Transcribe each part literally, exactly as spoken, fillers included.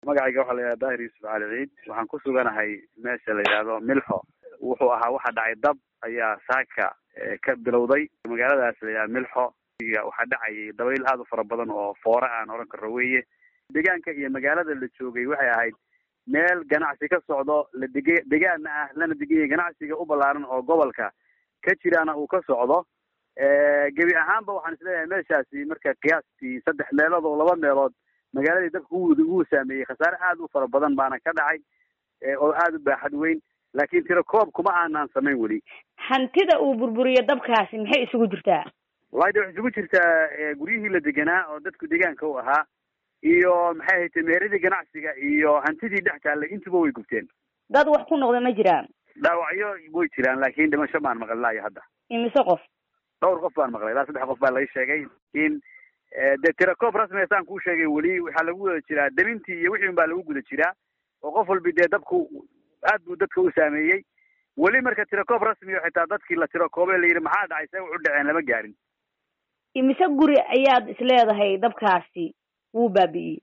magacayga waxaa la yidhahdaa Daahir Yuusuf Cali Ciid waxaan ku suganahay meesha la yidhaahdo Milxo wuxuu ahaa waxa dhacay dab ayaa saaka ka bilowday magaaladaas la yidhaahdo Milxo waxaa dhacay dabayl aad u fara badan oo foora aan oran karo weeye deegaanka iyo magaalada la joogay waxay ahayd meel ganacsi ka socdo la deegaan ah lana deegaanka ganacsiga u balaaran oo gobolka ka jiraana uu ka socdo gebi ahaanba waxaan isleeyahay meeshaasi marka qiyaastii saddex meelood oo laba meelood magaaladii dabka uu saameeyay khasaare aad u fara badan baana ka dhacay oo aad u baaxad weyn laakiin tiro koob kuma aanan samayn weli hantida uu burburiyo dabkaasi maxay isugu jirtaa wallahi waxay isugu jirtaa guryihii la deganaa oo dadku deegaanka u ahaa iyo maxay ahayd meeradii ganacsiga iyo hantidii dhex taallay intuba way gubteen dad wax ku noqda ma jiraan dhaawacyo way jiraan laakiin dhimasho baan maqlay hadda imise qof dhowr qof baan maqlay ilaa saddex qof baa laga sheegay laakiin de tiro koob rasmi saan kuu sheegay weli waxaa lagu wada jiraa damintii iyo wixii baa lagu guda jiraa oo qof walba dee dabku aad buu dadka u saameeyey weli marka tiro koob rasmi oo xitaa dadkii la tiro koobay la yidhi maxaa dhacay see wuxu dhaceen lama gaarin imise guri ayaad isleedahay dabkaasi wuu baabi'iyey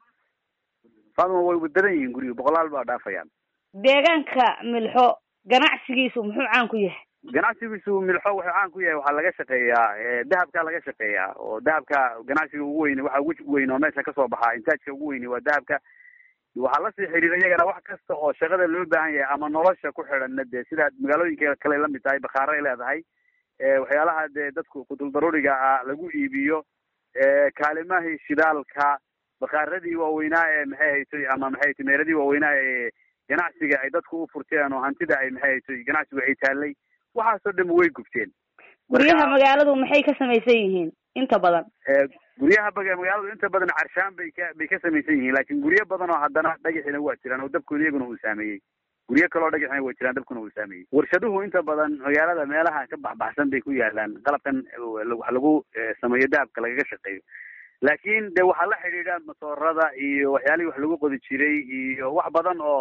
faaduma way wadadan yihiin guriga boqolaal baa dhaafayaan deegaanka Milxo ganacsigiisu muxuu caan ku yahay ganacsigiisu Milxo wuxuu caan ku yahay waxaa laga shaqeeyaa dahabka laga shaqeeyaa oo dahabka ganacsiga ugu weyn waxa ugu weyn oo meesha ka soo baxa intaajka ugu weyn waa dahabka waxaa la sii xiriiray iyagana wax kasta oo shaqada loo baahan yahay ama nolosha ku xidhan de sida magaalooyinka kale la mid tahay bakhaaro ay leedahay waxyaalaha dee dadku kudul daruuriga ah lagu iibiyo kaalimahii shidaalka bakhaaradii waaweynaa ee maxay haytay ama maxay haytay meeradii waaweynaa ee ganacsiga ay dadku u furteen oo hantida ay maxay haytay ganacsigu ay taallay waxaasoo dhan way gubteen guryaha magaaladu maxay ka samaysan yihiin inta badan guryaha magaaladu inta badan carshaan bay ka bay ka samaysan yihiin laakiin guryo badan oo haddana dhagaxina waa jiraan oo dabkooda iyaguna uu saameeyey guryo kaloo dhagaxina waa jiraan dabkuna uu saameeyey warshaduhu inta badan magaalada meelaha ka baxbaxsan bay ku yaalaan qalabkan wax lagu sameeyo dahabka lagaga shaqeeyo laakiin de waxaa la xidhiidha masoorada iyo waxyaalihii wax lagu qodi jiray iyo wax badan oo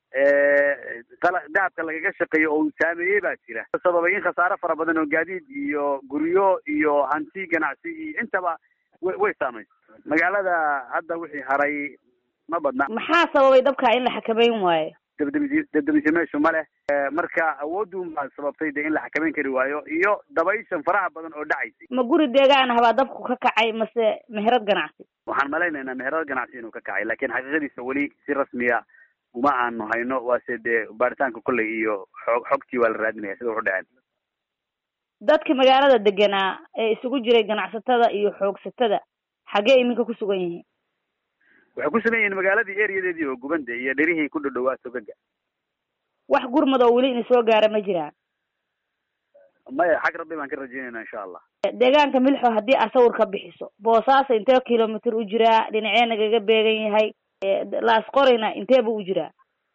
dahabka lagaga shaqeeyo oo uu saameeyey baa jira sababay in khasaare fara badan oo gaadiid iyo guryo iyo hanti ganacsi iyo intaba way saamaysa magaalada hadda wixii haray ma badna maxaa sababay dabka in la xakameyn waayo dabdabisi dabdabisi meeshu ma leh marka awoodun baa sababtay de in la xakameyn kari waayo iyo dabayshan faraha badan oo dhacaysay ma guri deegaan habaa dabku ka kacay mase meherad ganacsi waxaan malaynaynaa meherad ganacsi inuu ka kacay laakiin xaqiiqadiisa weli si rasmiya uma aanu hayno waase dee baaritaanka kolley iyo xog xogtii waa la raadinaya sida wuxu dhaceen dadka magaalada deganaa ee isugu jiray ganacsatada iyo xoogsatada xagee iminka ku sugan yihiin waxay ku sugan yihiin magaaladii ereyadeedii oo gubande iyo dherihii ku dhadhowaa togaga wax gurmad oo weli ina soo gaara ma jiraan maya xag rabbi baan ka rajeynayna insha allah deegaanka Milxo haddii aad sawir ka bixiso Boosaaso intee kilomitr u jiraa dhinacee nagaga beegan yahay laasqorayna intee buu u jiraa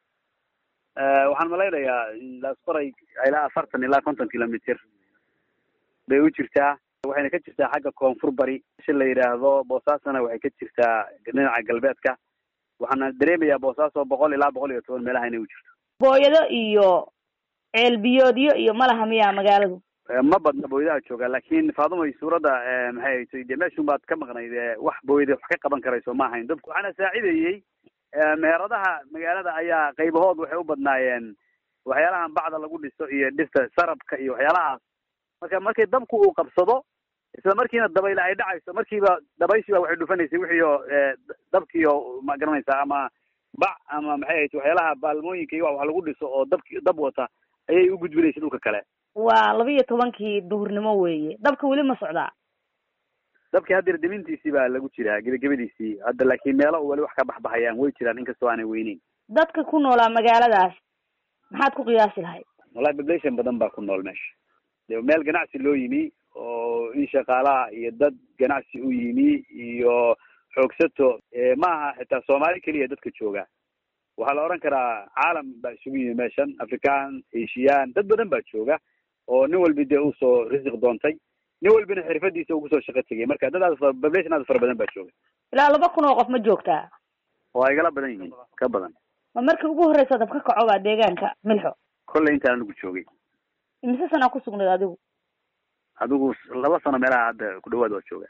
waxaan malaynayaa laasqoray ilaa afartan ilaa konton kilomitr bay u jirtaa waxayna ka jirtaa xagga koonfur bari si la yidhaahdo Boosaasona waxay ka jirtaa dhinaca galbeedka waxaana dareemayaa Boosaaso boqol ilaa boqol iyo toban meelaha inay u jirto booyado iyo ceel biyoodyo iyo malaha miyaa magaaladu ma badna booyadaha jooga laakiin faadumay suuradda maxay haytay dee meeshun baad ka maqnayd wax booyada wax ka qaban karayso ma ahayn dadku waxaana saacidayey meheradaha magaalada ayaa qaybahood waxay u badnaayeen waxyaalahan bacda lagu dhiso iyo dhirta sarabka iyo waxyaalahaas marka markay dabku uu qabsado isla markiina dabayl ay dhacayso markiiba dabayshiiba waxay dhufanaysay wixii oo dabkiio ma garanaysaa ama bac ama maxay haytay waxyaalaha baalmooyinka iyo wax lagu dhiso oo dabki dab wata ayay u gudbinaysay dhulka kale waa laba iyo tobankii duhurnimo weeye dabka weli ma socdaa dabkii haddeer demintiisii baa lagu jiraa gebagabadiisii hadda laakiin meelo weli wax ka baxbaxayaan way jiraan inkastoo aanay weyneyn dadka ku noolaa magaaladaas maxaad ku qiyaasi lahayd wallahi population badan baa ku nool meesha de meel ganacsi loo yimi oo in shaqaalaha iyo dad ganacsi u yimi iyo xoogsato maaha xitaa soomaali keliya dadka jooga waxaa la odhan karaa caalam baa isugu yimi meeshan african asian dad badan baa jooga oo nin walba dee usoo risiq doontay nin walbina xirfadiisa ugu soo shaqo tegay marka dad aad population aad fara badan baa jooga ilaa laba kun oo qof ma joogtaa waa igala badan yihiin ka badan ma markii ugu horreysa dab ka kaco baa deegaanka Milxo kolley intaan anigu joogay imise sana ku sugnayd adigu adigu laba sano meelaha hadda ku dhawaad waa jooga